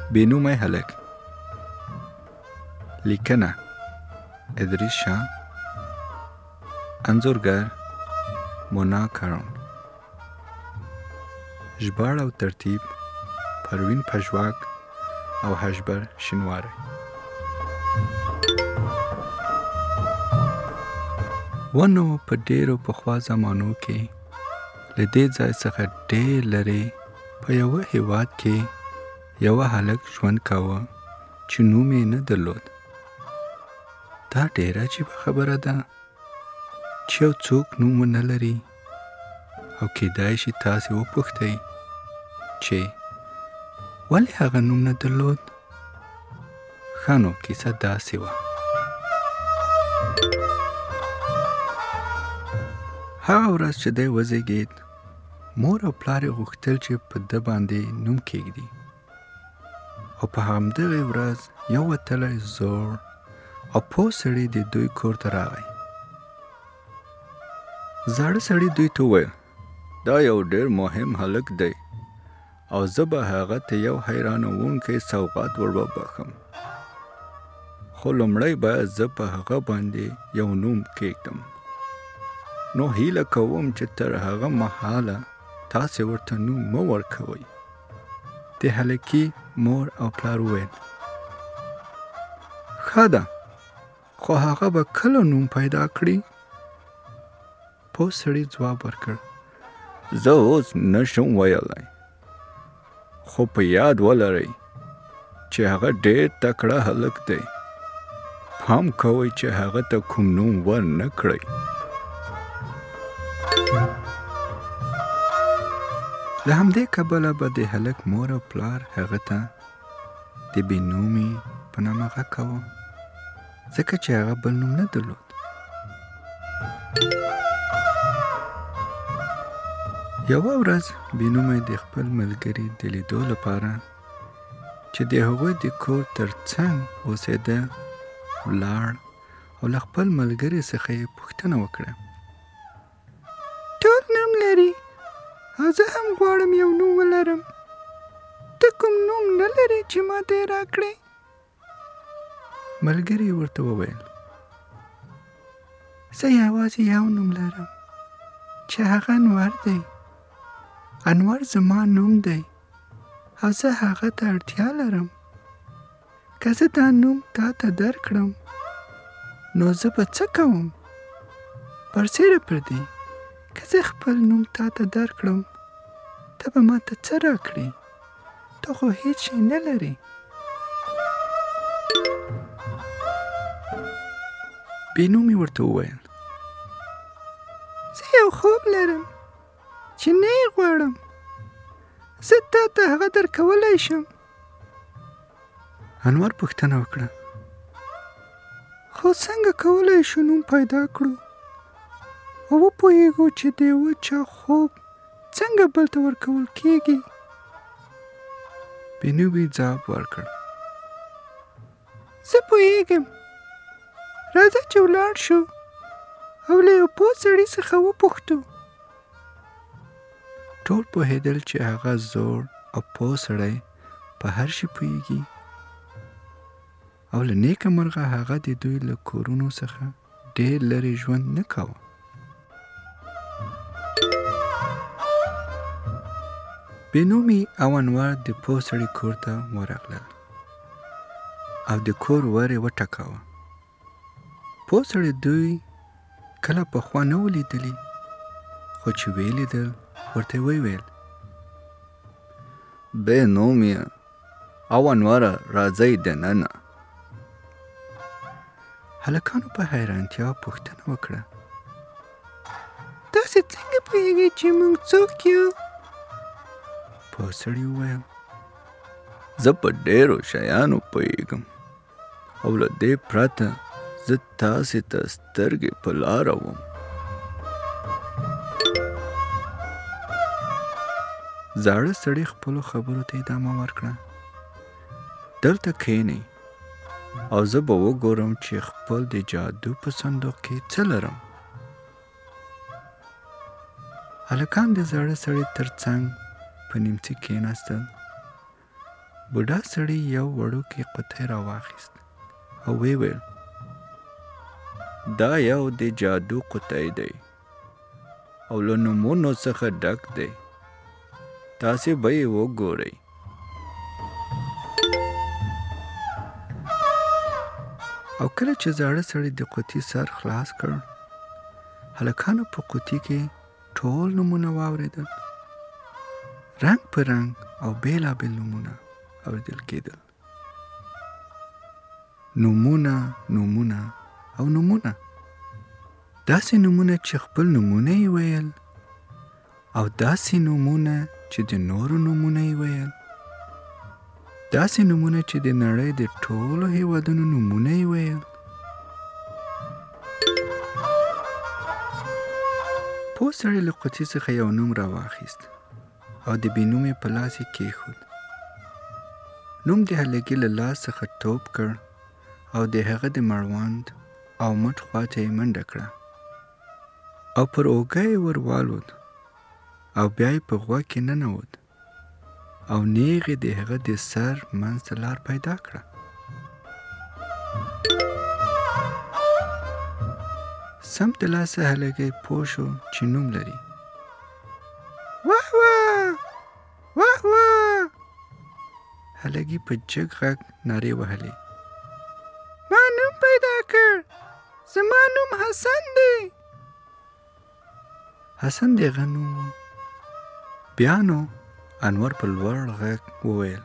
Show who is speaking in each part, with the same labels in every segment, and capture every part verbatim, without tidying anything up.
Speaker 1: بینومی هلک. لیکنه ادریس شاه. انځورګر مونا کارون. ژباړه او ترتیب پروین پژواک او هژبر شینواری. ونو په ډیرو پخوا زمانو کې له دې ځای څخه ډیر لرې په یوه هیواد کې یوه هلک ژوند کاوه چې نوم یې نه درلود. دا ډیره عجیبه خبره ده چې یو څوک نوم ونه لري او کیدای شي تاسې وپوښتئ چې ولې هغه نوم نه درلود؟ ښه نو کیسه داسې وه. هغه ورځ چې دی وزېږېد، مور او پلار یې غوښتل چې په ده باندې نوم کېږدي، او په همدغې ورځ یو وتلی زوړ او پوه سړی د دوی کور ته راغی. زاړه سړي دوی ته وویل دا یو ډېر مهم هلک دی او زه به هغه ته یو حیرانوونکی سوغات ور وبخښم، خو لومړی باید زه په هغه باندې یو نوم کېږدم. نو هیله کوم چې تر هغه مهاله تاسې ورته نوم مه ورکوئ. د هلکي مور او پلار وویل ښه ده، خو هغه به کله نوم پیدا کړي؟ پوه سړي ځواب ورکړ زه اوس نشم ویلی، خو په یاد ولرئ چې هغه ډېر تکړه هلک دی. پام کوئ چې هغه ته کوم نوم ور نه کړئ. له همدې کبله به د هلک مور او پلار هغه ته د بې نومي په نامه غږ کاوه، ځکه چې هغه بل نوم نه درلود. یوه ورځ بېنومی د خپل ملګري د لیدو لپاره چې د هغوی د کور تر څنګ اوسېده ولاړ او له خپل ملګري څخه یې پوښتنه وکړه ټول نوم لري او زه هم غواړم یو نوم ولرم، ته کوم نوم نه لرې چې ما ته یې راکړې؟ ملګري ورته وویل زه یوازې یو نوم لرم چې هغه انور دی. انور زما نوم دی او زه هغه ته اړتیا لرم. که زه دا نوم تا ته درکړم نو زه به څه کوم؟ برسېره پر دې که زه خپل نوم تا ته درکړم ته به ما ته څه راکړې؟ ته خو هیڅ شی نه لرې. بېنومي ورته وویل زه یو خوب لرم چې نه یې غواړم، زه تا ته هغه درکولی شم. انور پوښتنه وکړه خو څنګه کولی شو نوم پیدا کړو او وپوهېږو چې د یوه چا خوب څنګه بل ته ورکول کېږي؟ بېنومي ځواب ورکړ زه پوهېږم، راځه چې ولاړ شو او له یو پوه سړي څخه وپوښتو. ټول پوهېدل چې هغه زوړ او پوه سړی په هر شي پوهېږي او له نیکه مرغه هغه د دوی له کورونو څخه ډېر لرې ژوند نه کاوه. بېنومي او انور د پوه سړي کور ته ورغلل او د کور ور یې وټکاوه. پوه سړي دوی کله پخوا نه و لیدلي، خو چې ویې لیدل ورته یې وویل بېنوميه او انوره راځئ دننه. هلکانو په حیرانتیا پوښتنه وکړه تاسې څنګه پوهېږئ چې موږ څوک یو؟ پوه سړي وویل زه په ډېرو شیانو پوهېږم او له دې پرته زه تاسې ته سترګې په لاره وم. زاړه سړي خپلو خبرو ته ادامه ورکړه دلته کښېنئ او زه به وګورم چې خپل د جادو په صندوق کې څه لرم. هلکان د زاړه سړي تر څنګ په نیمڅي کښېناستل بوډا سړي یو وړوکی قوطی راواخیست او ویې ویل دا یو د جادو قوطی دی او له نومونو څخه ډک دی. تاسې به یې وګورئ. او کله چې زاړه سړي د قوطي سر خلاص کړ، هلکانو په قوطي کې ټول نومونه واورېدل. رنګ په رنګ او بېلابېل نومونه اورېدل کېدل. نومونه نومونه او نومونه، داسې نومونه چې خپل نومونه یې ویل، او داسې نومونه چې د نورو نومونه یې ویل، داسې نومونه چې د نړۍ د ټولو هېوادونو نومونه یې ویل. پوه سړي له قوطي څخه یو نوم راواخیست او د بې نومې په لاس یې کېښود. نوم د هلکي له لاس څخه ټوپ کړ او د هغه د مړوند او مټ خواته یې منډه کړه او پر اوږه یې ور والوت او بیا یې په غوږ کې ننوت او نیغ یې د هغه د سر منځ ته لار پیدا کړه. سم د لاسه هلکی پوه شو چې نوم لري. واه واه واه واه! هلکي په جګ غږ نارې وهلې. ما نوم پیدا کړ! زما نوم حسن دی. حسن د هغه نوم و. بیا نو انور په لوړ غږ وویل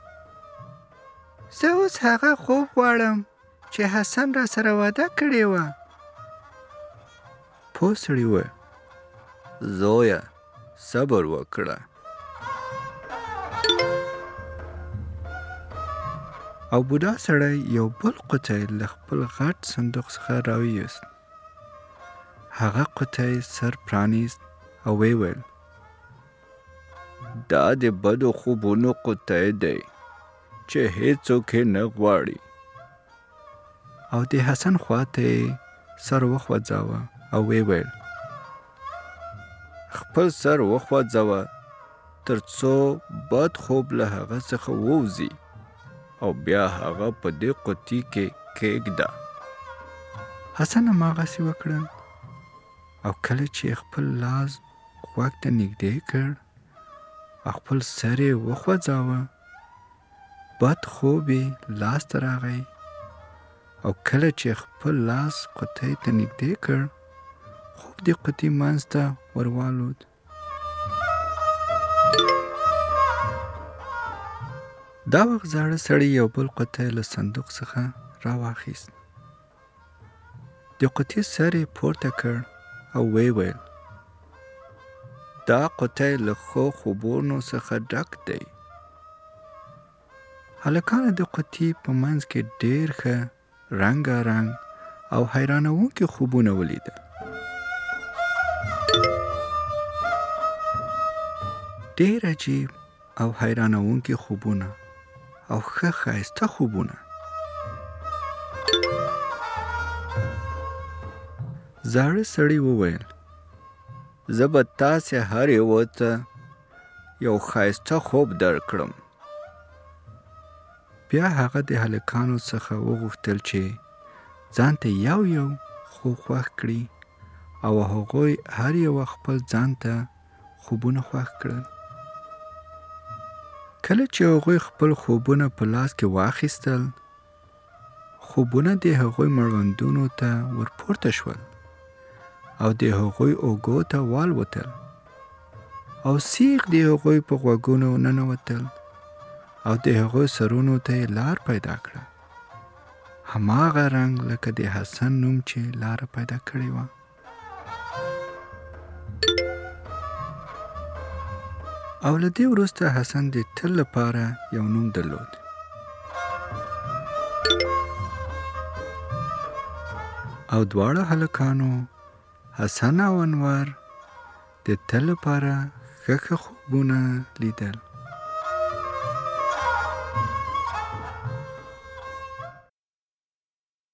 Speaker 1: زه اوس هغه خوب غواړم چې حسن را سره واده کړې وه. پوه سړي وویل زویه صبر وکړه. او بوډا سړی یو بل قوطی له خپل غټ صندوق څخه راویوست. هغه قوطی سر پرانیست او ویې ویل دا د بدو خوبونو قوطی دی چې هیڅوک یې نه غواړي. او د حسن خواته یې سر وخوځاوه او ویې ویل خپل سر وخوځوه تر څو بد خوب له هغه څخه ووځي او بیا هغه په دې قوطي کې کېږده. حسن هماغسې وکړل او کله چې خپل لاس غوږ ته نږدې کړ او خپل سر یې وخوځاوه، بد خوب یې لاس ته راغی. او کله چې خپل لاس قوطي ته نږدې کړ، خوب د قوطي منځ ته وروالوت. دا وخت زاړه سړي یو بل قوطی له صندوق څخه راواخیست. د قوطي سر یې پورته کړ او ویې ویل دا قوطی له ښو خوبونو څخه ډک دی. هلکانو د قوطي په منځ کې ډېر ښه رنګارنګ او حیرانوونکي خوبونه ولیدل. ډېر عجیب او حیرانوونکي خوبونه او ښه ښایسته خوبونه. زاړه سړي وویل زه به تاسې هر یوه ته یو ښایسته خوب درکړم. بیا هغه د هلکانو څخه وغوښتل چې ځان ته یو یو خوب خوښ کړي او هغوی هر یوه خپل ځان ته خوبونه خوښ کړل. کله چې هغوی خپل خوبونه په لاس کې واخیستل، خوبونه د هغوی مړوندونو ته ورپورته شول او د هغوی اوږو ته والوتل او سیخ د هغوی په غوږونو ننوتل او د هغوی سرونو ته یې لار پیدا کړه. هماغه رنګ لکه د حسن نوم چې لاره پیدا کړې وه. او له دې وروسته حسن د تل لپاره یو نوم درلود. او دواړه هلکانو حسن او انور د تل لپاره ښه ښه خوبونه لیدل.